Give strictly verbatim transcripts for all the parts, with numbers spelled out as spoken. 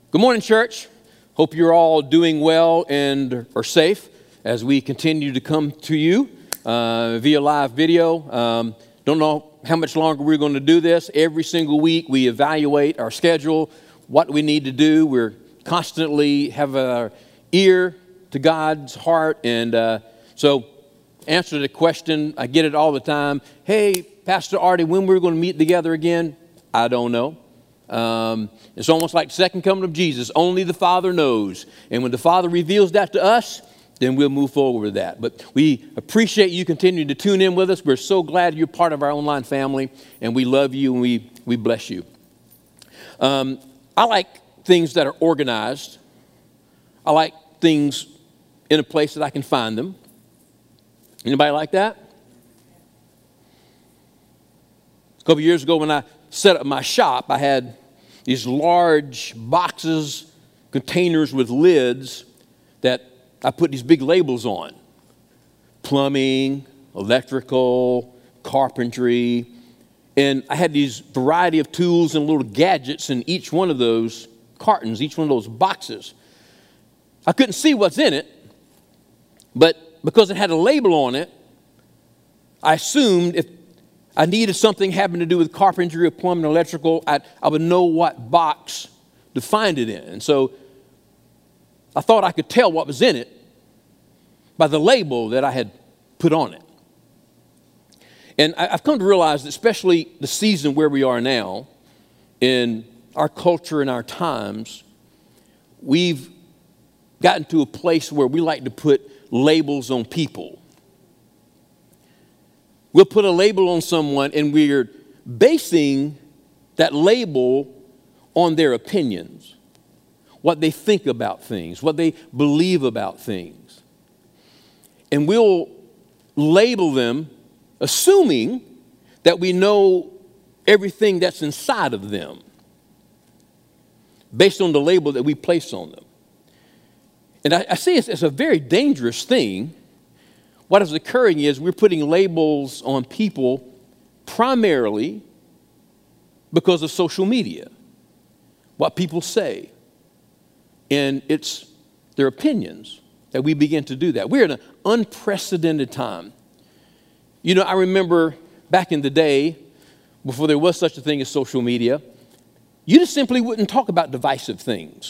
Good morning, church. Hope you're all doing well and are safe as we continue to come to you uh, via live video. Um, don't know how much longer we're going to do this. Every single week we evaluate our schedule, what we need to do. We're constantly have our ear to God's heart. And uh, so answer the question, I get it all the time. Hey, Pastor Artie, when we're going to meet together again? I don't know. Um, it's almost like the second coming of Jesus. Only the Father knows. And when the Father reveals that to us, then we'll move forward with that. But we appreciate you continuing to tune in with us. We're so glad you're part of our online family, and we love you and we, we bless you. Um, I like things that are organized. I like things in a place that I can find them. Anybody like that? A couple years ago when I set up my shop, I had these large boxes, containers with lids that I put these big labels on. Plumbing, electrical, carpentry. And I had these variety of tools and little gadgets in each one of those cartons, each one of those boxes. I couldn't see what's in it, but because it had a label on it, I assumed if I needed something having to do with carpentry or plumbing or electrical, I, I would know what box to find it in. And so I thought I could tell what was in it by the label that I had put on it. And I, I've come to realize that especially the season where we are now, in our culture and our times, we've gotten to a place where we like to put labels on people. We'll put a label on someone and we're basing that label on their opinions, what they think about things, what they believe about things. And we'll label them assuming that we know everything that's inside of them based on the label that we place on them. And I, I see it's, it's a very dangerous thing. What is occurring is we're putting labels on people primarily because of social media, what people say. And it's their opinions that we begin to do that. We're in an unprecedented time. You know, I remember back in the day, before there was such a thing as social media, you just simply wouldn't talk about divisive things.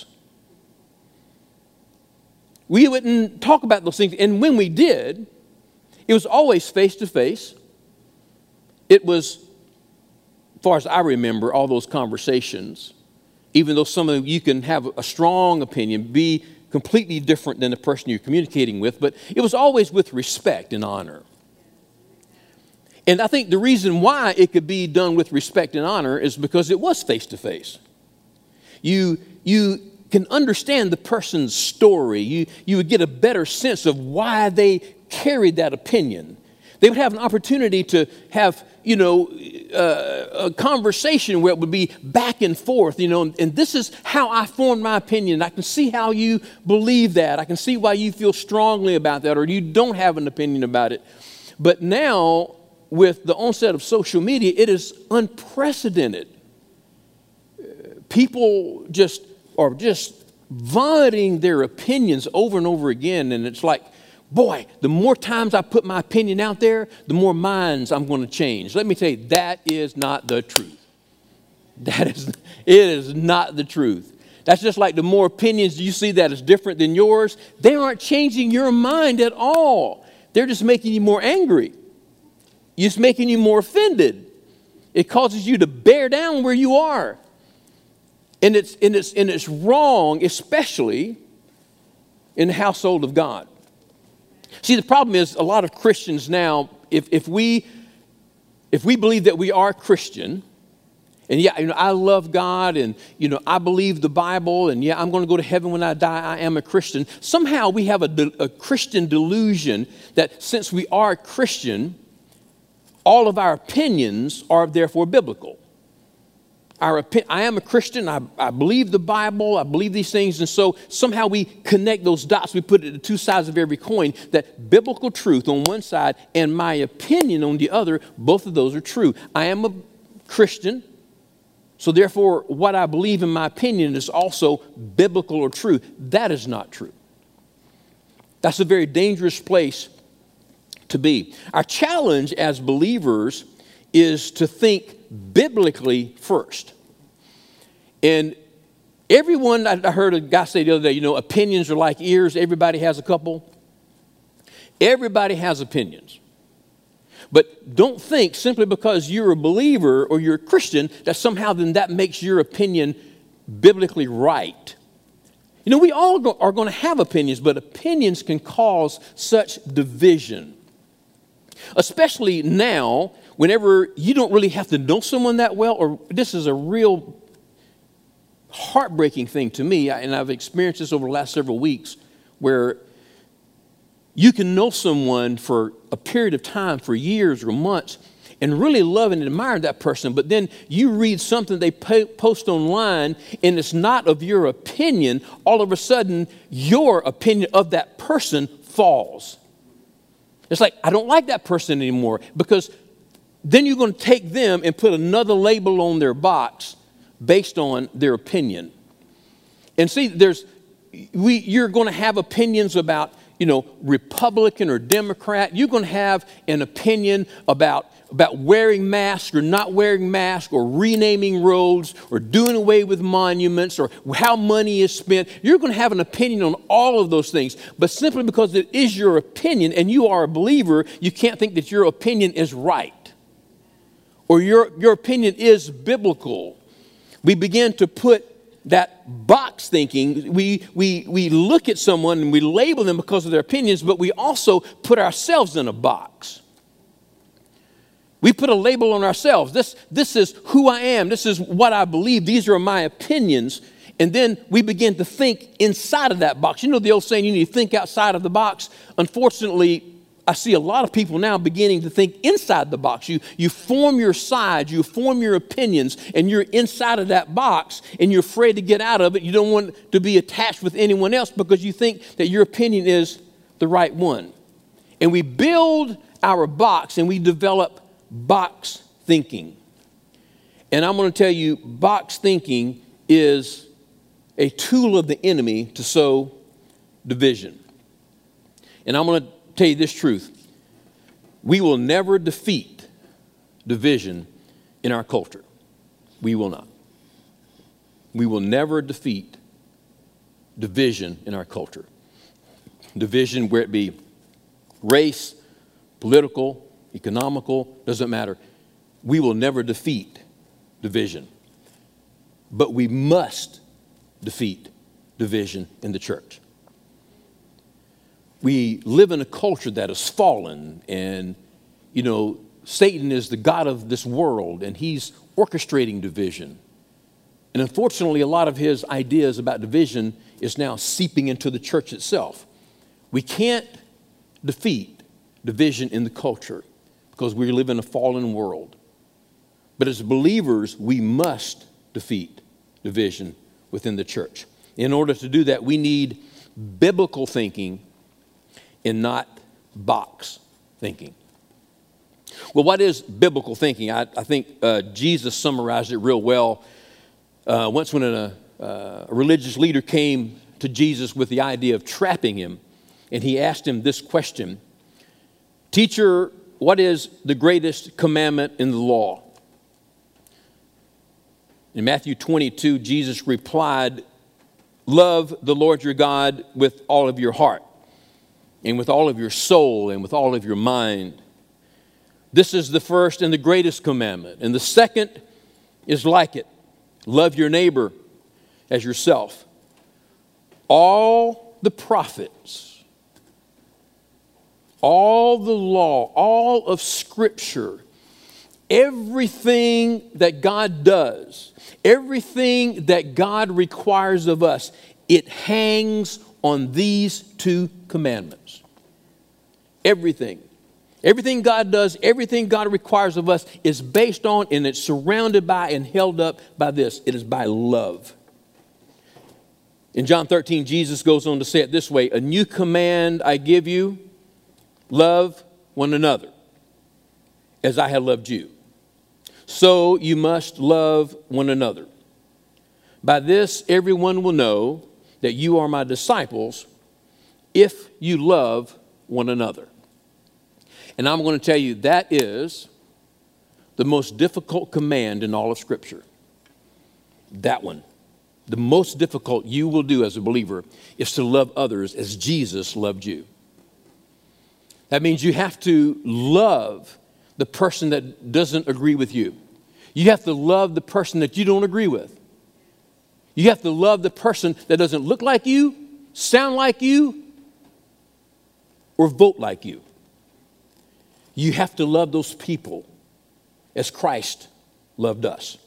We wouldn't talk about those things. And when we did, it was always face-to-face. It was, as far as I remember, all those conversations, even though some of you can have a strong opinion, be completely different than the person you're communicating with, but it was always with respect and honor. And I think the reason why it could be done with respect and honor is because it was face-to-face. You, you can understand the person's story. You, you would get a better sense of why they carried that opinion. They would have an opportunity to have, you know, uh, a conversation where it would be back and forth, you know, and, and this is how I formed my opinion. I can see how you believe that. I can see why you feel strongly about that, or you don't have an opinion about it. But now, with the onset of social media, it is unprecedented. People just are just vomiting their opinions over and over again, and it's like, boy, the more times I put my opinion out there, the more minds I'm going to change. Let me tell you, that is not the truth. That is, it is not the truth. That's just like the more opinions you see that is different than yours, they aren't changing your mind at all. They're just making you more angry. It's making you more offended. It causes you to bear down where you are. And it's, and it's, and it's wrong, especially in the household of God. See, the problem is a lot of Christians now, if, if we if we believe that we are Christian, and yeah, you know, I love God, and you know, I believe the Bible, and yeah, I'm going to go to heaven when I die, I am a Christian. Somehow we have a, a Christian delusion that since we are Christian, all of our opinions are therefore biblical. Our opi- I am a Christian, I, I believe the Bible, I believe these things, and so somehow we connect those dots, we put it at two sides of every coin, that biblical truth on one side and my opinion on the other, both of those are true. I am a Christian, So therefore, what I believe in my opinion is also biblical or true. That is not true. That's a very dangerous place to be. Our challenge as believers is to think biblically first. And everyone, I heard a guy say the other day, you know, opinions are like ears. Everybody has a couple. Everybody has opinions. But don't think simply because you're a believer or you're a Christian that somehow then that makes your opinion biblically right. You know, we all go, are going to have opinions, but opinions can cause such division. Especially now, whenever you don't really have to know someone that well, or this is a real heartbreaking thing to me, and I've experienced this over the last several weeks, where you can know someone for a period of time, for years or months, and really love and admire that person, but then you read something they post online and it's not of your opinion, all of a sudden your opinion of that person falls. It's like, I don't like that person anymore, because then you're going to take them and put another label on their box based on their opinion. And see, there's we you're going to have opinions about, you know, Republican or Democrat. You're going to have an opinion about, about wearing masks or not wearing masks, or renaming roads, or doing away with monuments, or how money is spent. You're going to have an opinion on all of those things. But simply because it is your opinion and you are a believer, you can't think that your opinion is right, or your, your opinion is biblical. We begin to put that box thinking. We, we, we look at someone and we label them because of their opinions, but we also put ourselves in a box. We put a label on ourselves. This, this is who I am. This is what I believe. These are my opinions. And then we begin to think inside of that box. You know the old saying, you need to think outside of the box. Unfortunately, I see a lot of people now beginning to think inside the box. You, you form your sides, you form your opinions, and you're inside of that box, and you're afraid to get out of it. You don't want to be attached with anyone else because you think that your opinion is the right one. And we build our box, and we develop box thinking. And I'm going to tell you, box thinking is a tool of the enemy to sow division. And I'm going to tell you this truth. We will never defeat division in our culture. We will not. We will never defeat division in our culture. Division, where it be race, political, economical, doesn't matter. We will never defeat division. But we must defeat division in the church. We live in a culture that is fallen, and, you know, Satan is the god of this world, and he's orchestrating division. And unfortunately, a lot of his ideas about division is now seeping into the church itself. We can't defeat division in the culture because we live in a fallen world. But as believers, we must defeat division within the church. In order to do that, we need biblical thinking and not box thinking. Well, what is biblical thinking? I, I think uh, Jesus summarized it real well. Uh, once when a, uh, a religious leader came to Jesus with the idea of trapping him, and he asked him this question: "Teacher, what is the greatest commandment in the law?" In Matthew twenty-two, Jesus replied, "Love the Lord your God with all of your heart, and with all of your soul, and with all of your mind. This is the first and the greatest commandment. And the second is like it. Love your neighbor as yourself." All the prophets, all the law, all of Scripture, everything that God does, everything that God requires of us, it hangs on these two commandments. Everything. Everything God does, everything God requires of us is based on, and it's surrounded by and held up by this. It is by love. In John thirteen, Jesus goes on to say it this way: "A new command I give you, love one another as I have loved you." So you must love one another. By this, everyone will know that you are my disciples if you love one another. And I'm going to tell you, that is the most difficult command in all of Scripture. That one. The most difficult you will do as a believer is to love others as Jesus loved you. That means you have to love the person that doesn't agree with you. You have to love the person that you don't agree with. You have to love the person that doesn't look like you, sound like you, or vote like you. You have to love those people as Christ loved us.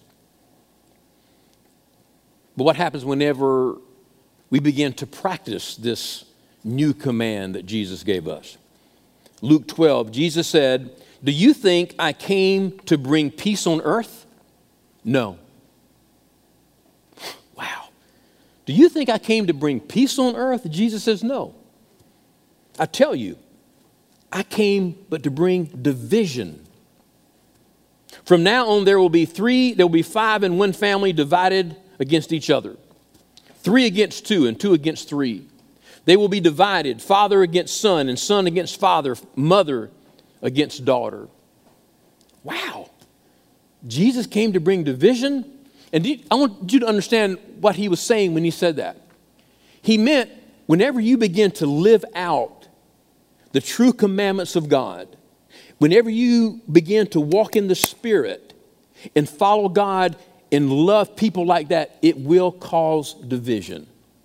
But what happens whenever we begin to practice this new command that Jesus gave us? Luke twelve, Jesus said, "Do you think I came to bring peace on earth? No." Wow. Do you think I came to bring peace on earth? Jesus says, no. I tell you, I came but to bring division. From now on, there will be three, there will be five in one family divided against each other. Three against two and two against three. They will be divided, father against son and son against father, mother against daughter. Wow. Jesus came to bring division. And you, I want you to understand what he was saying when he said that. He meant whenever you begin to live out the true commandments of God, whenever you begin to walk in the Spirit and follow God and love people like that, it will cause division.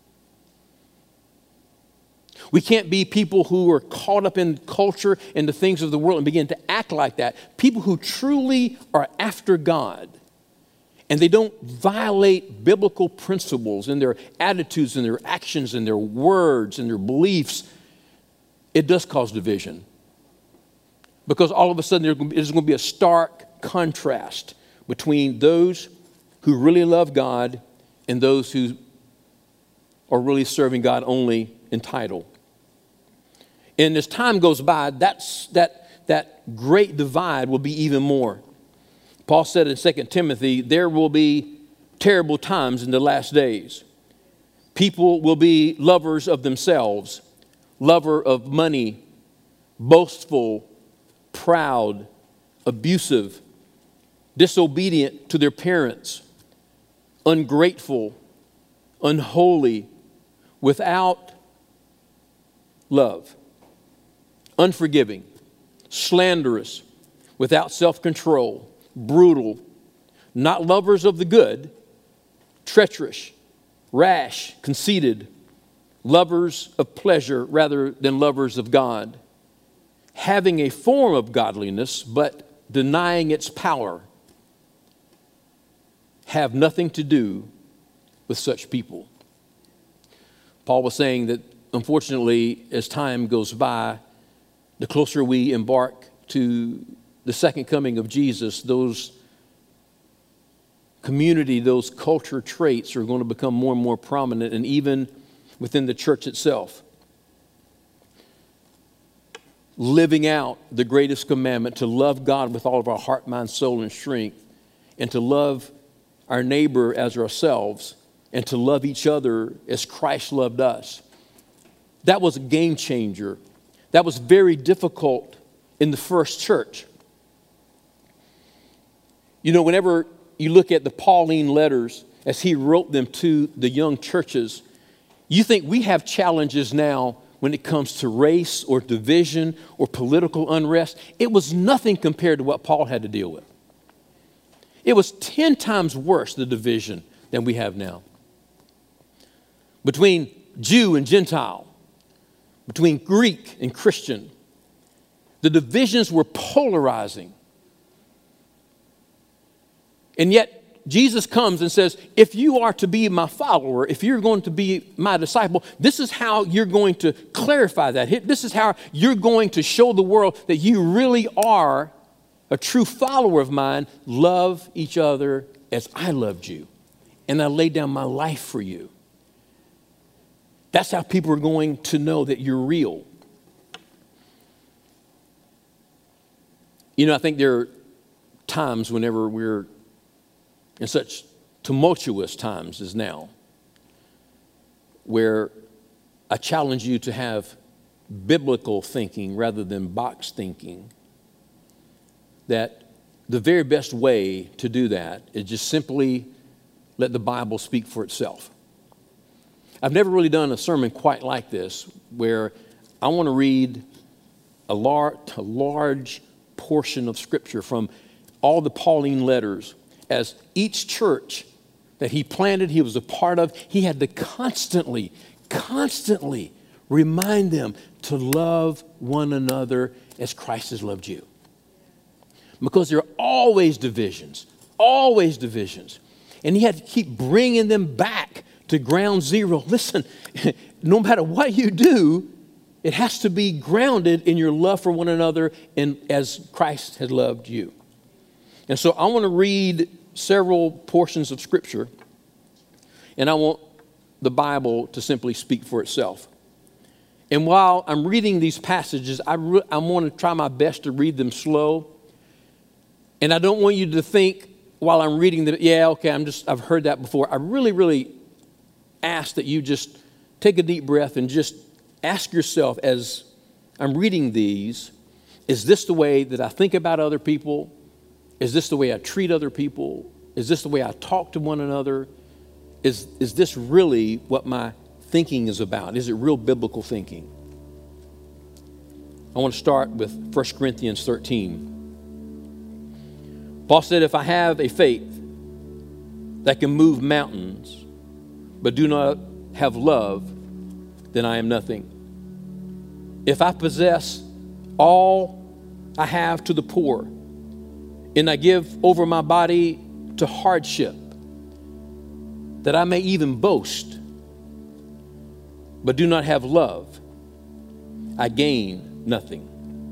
We can't be people who are caught up in culture and the things of the world and begin to act like that. People who truly are after God and they don't violate biblical principles in their attitudes and their actions and their words and their beliefs, it does cause division. Because all of a sudden there's going to be a stark contrast between those who really love God and those who are really serving God only in title. And as time goes by, that's, that, that great divide will be even more. Paul said in Second Timothy, there will be terrible times in the last days. People will be lovers of themselves, lover of money, boastful, proud, abusive, disobedient to their parents, ungrateful, unholy, without love, unforgiving, slanderous, without self-control, brutal, not lovers of the good, treacherous, rash, conceited, lovers of pleasure rather than lovers of God, having a form of godliness but denying its power. Have nothing to do with such people. Paul was saying that unfortunately, as time goes by, the closer we embark to the second coming of Jesus, those community, those culture traits are going to become more and more prominent, and even within the church itself. Living out the greatest commandment, to love God with all of our heart, mind, soul, and strength, and to love our neighbor as ourselves, and to love each other as Christ loved us. That was a game changer. That was very difficult in the first church. You know, whenever you look at the Pauline letters as he wrote them to the young churches, you think we have challenges now when it comes to race or division or political unrest. It was nothing compared to what Paul had to deal with. It was ten times worse, the division, than we have now. Between Jew and Gentile, between Greek and Christian, the divisions were polarizing. And yet, Jesus comes and says, if you are to be my follower, if you're going to be my disciple, this is how you're going to clarify that. This is how you're going to show the world that you really are a true follower of mine. Love each other as I loved you, and I laid down my life for you. That's how people are going to know that you're real. You know, I think there are times whenever we're in such tumultuous times as now, where I challenge you to have biblical thinking rather than box thinking, that the very best way to do that is just simply let the Bible speak for itself. I've never really done a sermon quite like this, where I want to read a large, a large portion of Scripture from all the Pauline letters, as each church that he planted, he was a part of, he had to constantly, constantly remind them to love one another as Christ has loved you. Because there are always divisions, always divisions. And he had to keep bringing them back to ground zero. Listen, no matter what you do, it has to be grounded in your love for one another and as Christ has loved you. And so I want to read several portions of Scripture, and I want the Bible to simply speak for itself. And while I'm reading these passages, I, re- I want to try my best to read them slow. And I don't want you to think while I'm reading them, yeah, okay, I'm just, I've heard that before. I really, really ask that you just take a deep breath and just ask yourself, as I'm reading these, is this the way that I think about other people? Is this the way I treat other people? Is this the way I talk to one another? Is, is this really what my thinking is about? Is it real biblical thinking? I want to start with First Corinthians thirteen. Paul said, if I have a faith that can move mountains, but do not have love, then I am nothing. If I possess all I have to the poor, and I give over my body to hardship, that I may even boast, but do not have love, I gain nothing.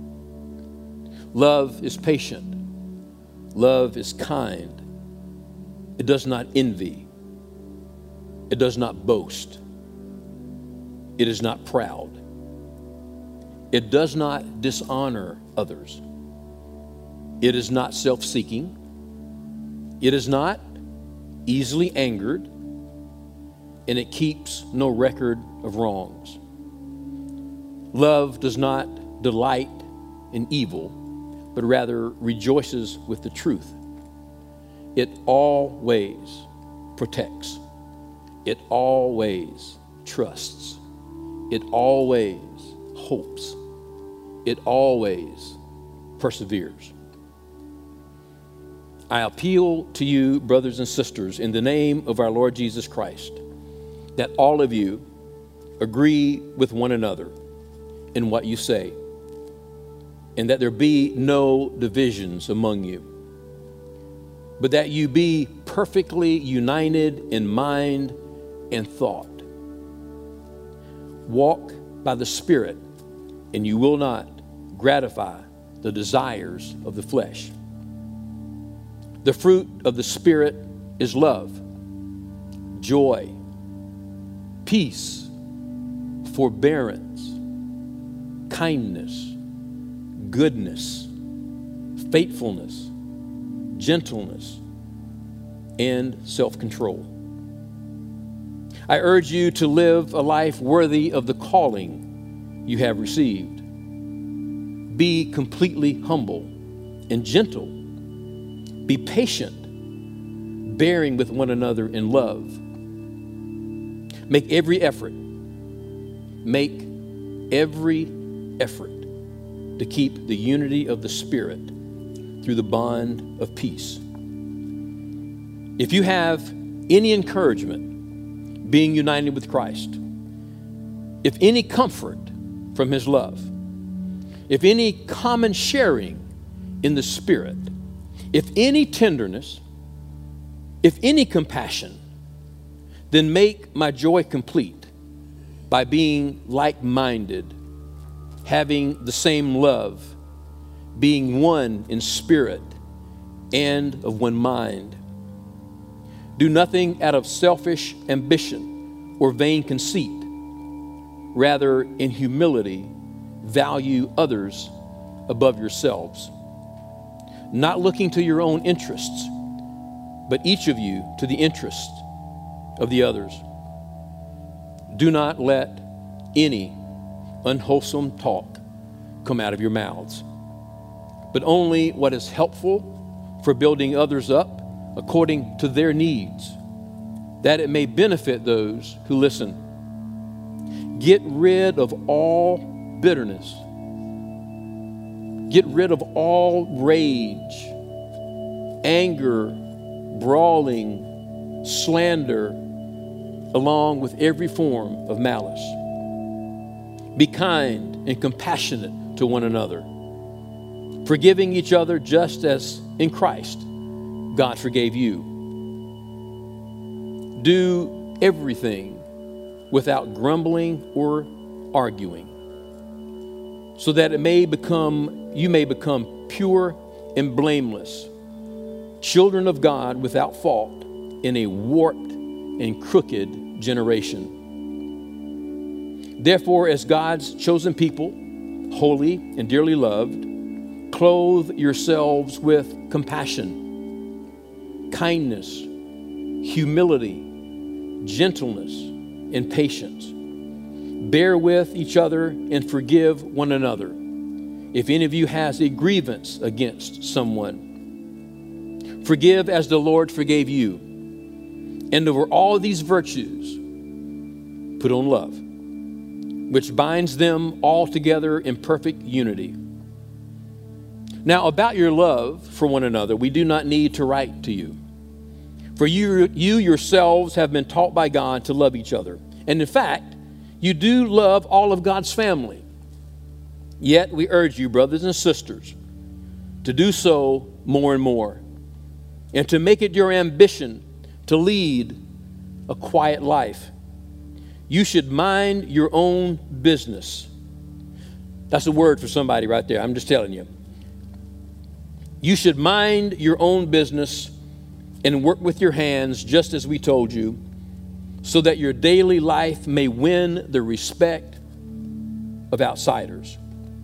Love is patient. Love is kind. It does not envy. It does not boast. It is not proud. It does not dishonor others. It is not self-seeking. It is not easily angered. And it keeps no record of wrongs. Love does not delight in evil, but rather rejoices with the truth. It always protects. It always trusts. It always hopes. It always perseveres. I appeal to you, brothers and sisters, in the name of our Lord Jesus Christ, that all of you agree with one another in what you say, and that there be no divisions among you, but that you be perfectly united in mind and thought. Walk by the Spirit, and you will not gratify the desires of the flesh. The fruit of the Spirit is love, joy, peace, forbearance, kindness, goodness, faithfulness, gentleness, and self-control. I urge you to live a life worthy of the calling you have received. Be completely humble and gentle. Be patient, bearing with one another in love. Make every effort, make every effort to keep the unity of the Spirit through the bond of peace. If you have any encouragement being united with Christ, if any comfort from His love, if any common sharing in the Spirit, if any tenderness, if any compassion, then make my joy complete by being like-minded, having the same love, being one in spirit and of one mind. Do nothing out of selfish ambition or vain conceit. Rather, in humility, value others above yourselves, not looking to your own interests, but each of you to the interests of the others. Do not let any unwholesome talk come out of your mouths, but only what is helpful for building others up according to their needs, that it may benefit those who listen. Get rid of all bitterness. Get rid of all rage, anger, brawling, slander, along with every form of malice. Be kind and compassionate to one another, forgiving each other just as in Christ God forgave you. Do everything without grumbling or arguing, so that it may become, you may become pure and blameless, children of God without fault in a warped and crooked generation. Therefore, as God's chosen people, holy and dearly loved, clothe yourselves with compassion, kindness, humility, gentleness, and patience. Bear with each other and forgive one another if any of you has a grievance against someone. Forgive as the Lord forgave you. And over all these virtues, put on love, which binds them all together in perfect unity. Now, about your love for one another, we do not need to write to you. For you, you yourselves have been taught by God to love each other. And in fact, you do love all of God's family. Yet we urge you, brothers and sisters, to do so more and more, and to make it your ambition to lead a quiet life. You should mind your own business. That's a word for somebody right there. I'm just telling you. You should mind your own business and work with your hands just as we told you, so that your daily life may win the respect of outsiders.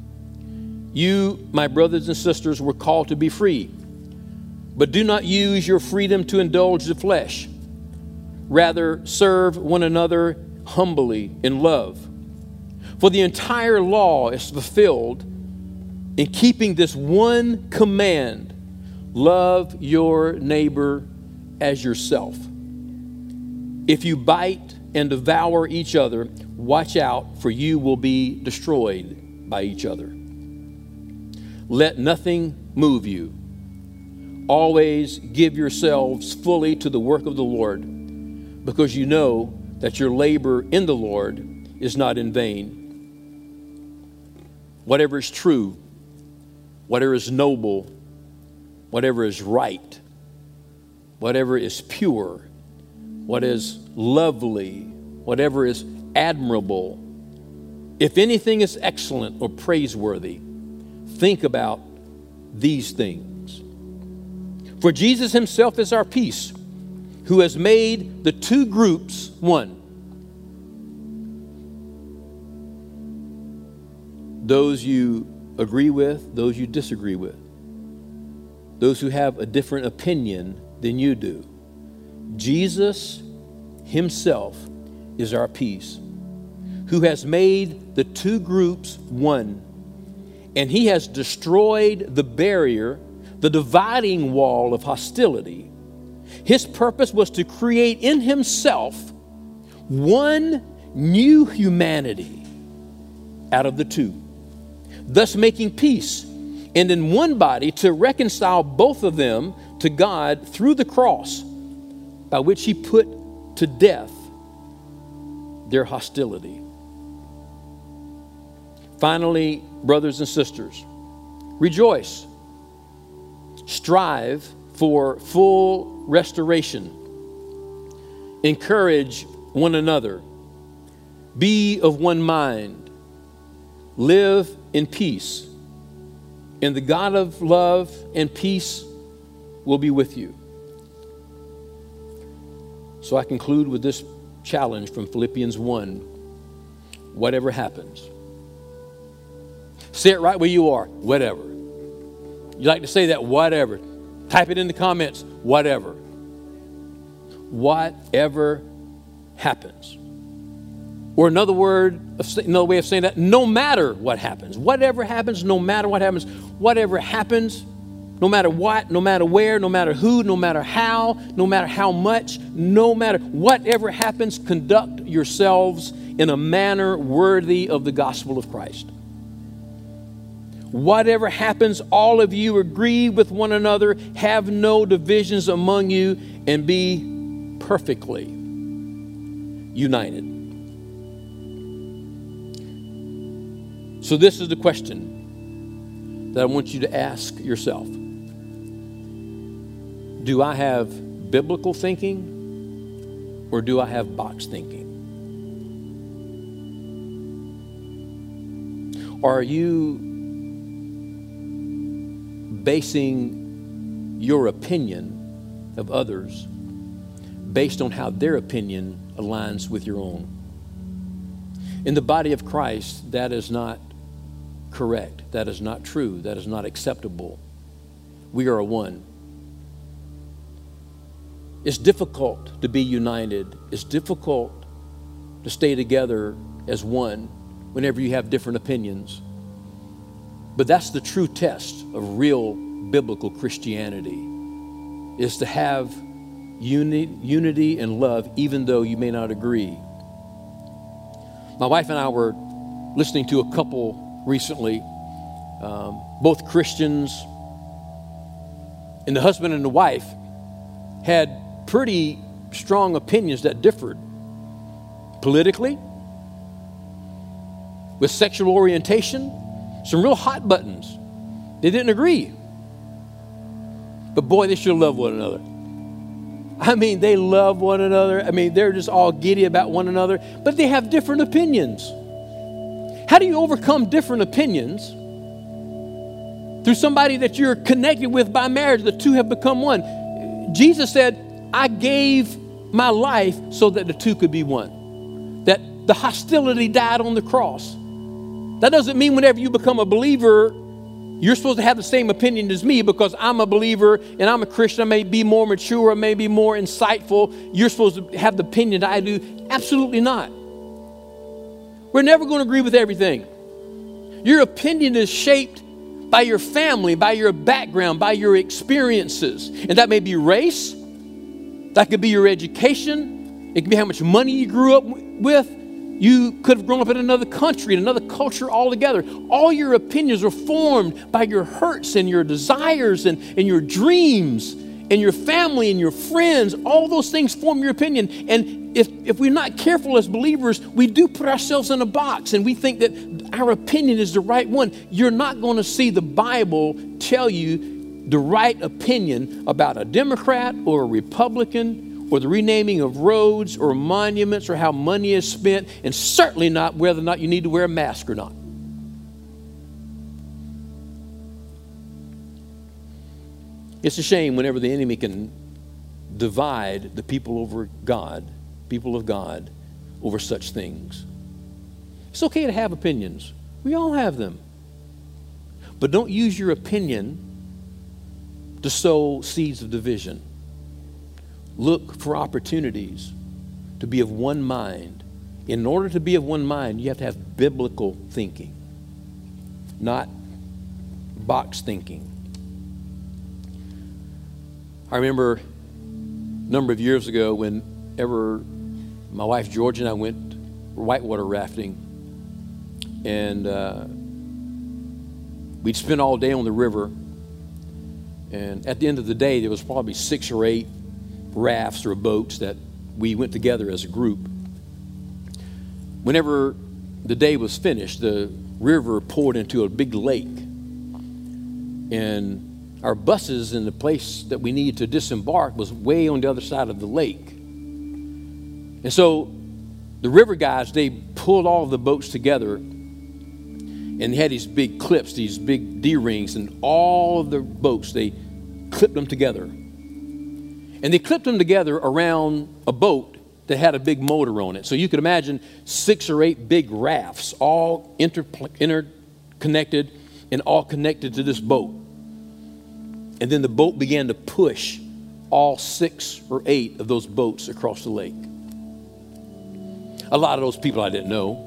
You, my brothers and sisters, were called to be free, but do not use your freedom to indulge the flesh. Rather, serve one another humbly in love. For the entire law is fulfilled in keeping this one command: love your neighbor as yourself. If you bite and devour each other, watch out, for you will be destroyed by each other. Let nothing move you. Always give yourselves fully to the work of the Lord, because you know that your labor in the Lord is not in vain. Whatever is true, whatever is noble, whatever is right, whatever is pure, what is lovely, whatever is admirable, if anything is excellent or praiseworthy, think about these things. For Jesus himself is our peace, who has made the two groups one. Those you agree with, those you disagree with. Those who have a different opinion than you do. Jesus himself is our peace, who has made the two groups one. And he has destroyed the barrier, the dividing wall of hostility. His purpose was to create in himself one new humanity out of the two, thus making peace, and in one body to reconcile both of them to God through the cross, by which he put to death their hostility. Finally, brothers and sisters, rejoice. Strive for full restoration. Encourage one another. Be of one mind. Live in peace. And the God of love and peace will be with you. So I conclude with this challenge from Philippians one. Whatever happens. Say it right where you are. Whatever. You like to say that? Whatever. Type it in the comments. Whatever. Whatever happens. Or another word, another way of saying that, no matter what happens. Whatever happens, no matter what happens. Whatever happens, no matter what, no matter where, no matter who, no matter how, no matter how much, no matter whatever happens, conduct yourselves in a manner worthy of the gospel of Christ. Whatever happens, all of you agree with one another, have no divisions among you, and be perfectly united. So this is the question that I want you to ask yourself. Do I have biblical thinking or do I have box thinking? Are you basing your opinion of others based on how their opinion aligns with your own? In the body of Christ, that is not correct. That is not true. That is not acceptable. We are a one. It's difficult to be united. It's difficult to stay together as one whenever you have different opinions. But that's the true test of real biblical Christianity, is to have uni- unity and love even though you may not agree. My wife and I were listening to a couple recently, um, both Christians, and the husband and the wife had pretty strong opinions that differed politically, with sexual orientation, some real hot buttons. They didn't agree. But boy, they sure love one another. I mean, they love one another. I mean, they're just all giddy about one another, but they have different opinions. How do you overcome different opinions? Through somebody that you're connected with by marriage. The two have become one. Jesus said, I gave my life so that the two could be one. That the hostility died on the cross. That doesn't mean whenever you become a believer, you're supposed to have the same opinion as me because I'm a believer and I'm a Christian. I may be more mature, I may be more insightful. You're supposed to have the opinion that I do. Absolutely not. We're never going to agree with everything. Your opinion is shaped by your family, by your background, by your experiences. And that may be race. That could be your education. It could be how much money you grew up with. You could have grown up in another country, in another culture altogether. All your opinions are formed by your hurts and your desires and, and your dreams and your family and your friends. All those things form your opinion. And if, if we're not careful as believers, we do put ourselves in a box and we think that our opinion is the right one. You're not going to see the Bible tell you the right opinion about a Democrat or a Republican or the renaming of roads or monuments or how money is spent, and certainly not whether or not you need to wear a mask or not. It's a shame whenever the enemy can divide the people over God, people of God, over such things. It's okay to have opinions. We all have them. But don't use your opinion to sow seeds of division. Look for opportunities to be of one mind. In order to be of one mind, you have to have biblical thinking, not box thinking. I remember a number of years ago whenever my wife George and I went whitewater rafting, and uh, we'd spend all day on the river, and at the end of the day there was probably six or eight rafts or boats that we went together as a group. Whenever the day was finished, the river poured into a big lake, and our buses and the place that we needed to disembark was way on the other side of the lake. And so the river guys, they pulled all of the boats together, and they had these big clips, these big D-rings, and all of the boats, they clipped them together. And they clipped them together around a boat that had a big motor on it. So you could imagine six or eight big rafts, all inter- interconnected and all connected to this boat. And then the boat began to push all six or eight of those boats across the lake. A lot of those people I didn't know.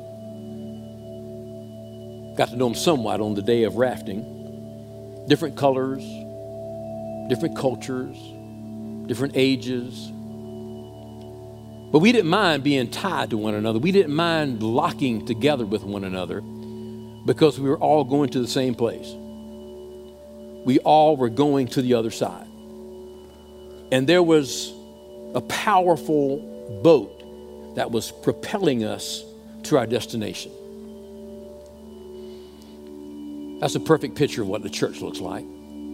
Got to know them somewhat on the day of rafting. Different colors, different cultures, different ages. But we didn't mind being tied to one another. We didn't mind locking together with one another because we were all going to the same place. We all were going to the other side. And there was a powerful boat that was propelling us to our destination. That's a perfect picture of what the church looks like.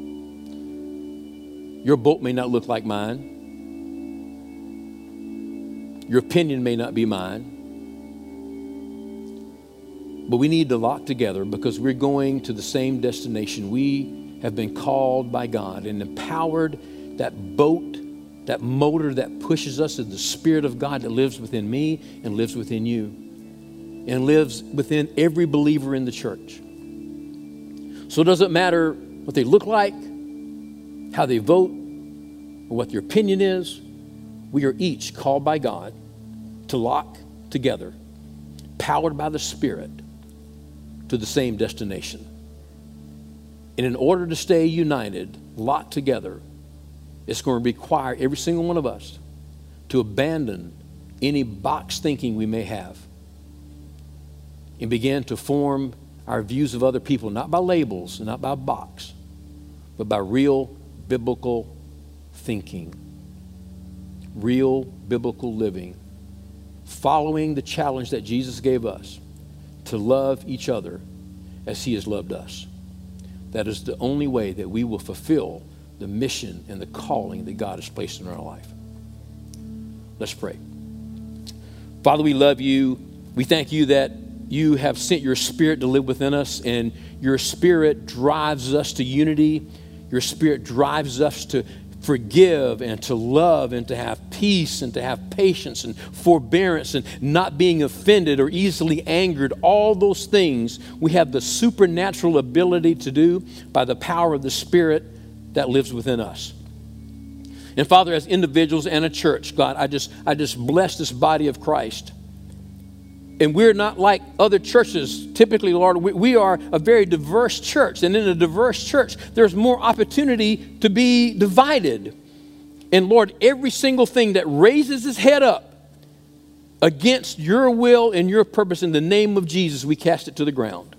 Your boat may not look like mine. Your opinion may not be mine. But we need to lock together because we're going to the same destination. We have been called by God and empowered. That boat, that motor that pushes us is the Spirit of God that lives within me and lives within you and lives within every believer in the church. So it doesn't matter what they look like, how they vote, or what their opinion is. We are each called by God to lock together, powered by the Spirit, to the same destination. And in order to stay united, locked together, it's going to require every single one of us to abandon any box thinking we may have and begin to form our views of other people, not by labels, not by box, but by real biblical thinking, real biblical living, following the challenge that Jesus gave us to love each other as he has loved us. That is the only way that we will fulfill the mission and the calling that God has placed in our life. Let's pray. Father, we love you. We thank you that you have sent your Spirit to live within us, and your Spirit drives us to unity. Your Spirit drives us to forgive and to love and to have peace and to have patience and forbearance and not being offended or easily angered. All those things we have the supernatural ability to do by the power of the Spirit that lives within us. And Father, as individuals and a church, God, I just, I just bless this body of Christ. And we're not like other churches. Typically, Lord, we, we are a very diverse church. And in a diverse church, there's more opportunity to be divided. And Lord, every single thing that raises its head up against your will and your purpose, in the name of Jesus, we cast it to the ground.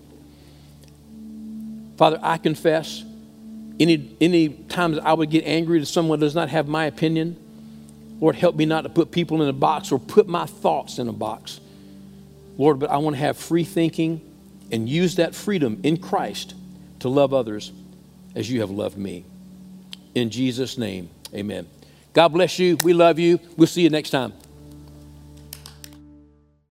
Father, I confess, any, any times I would get angry that someone does not have my opinion, Lord, help me not to put people in a box or put my thoughts in a box. Lord, but I want to have free thinking and use that freedom in Christ to love others as you have loved me. In Jesus' name, amen. God bless you. We love you. We'll see you next time.